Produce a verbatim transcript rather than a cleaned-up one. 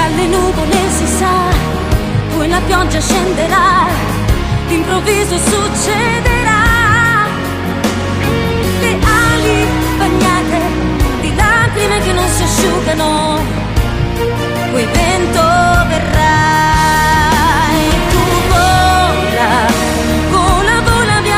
dalle nuvole si sa, poi la pioggia scenderà, d'improvviso succede.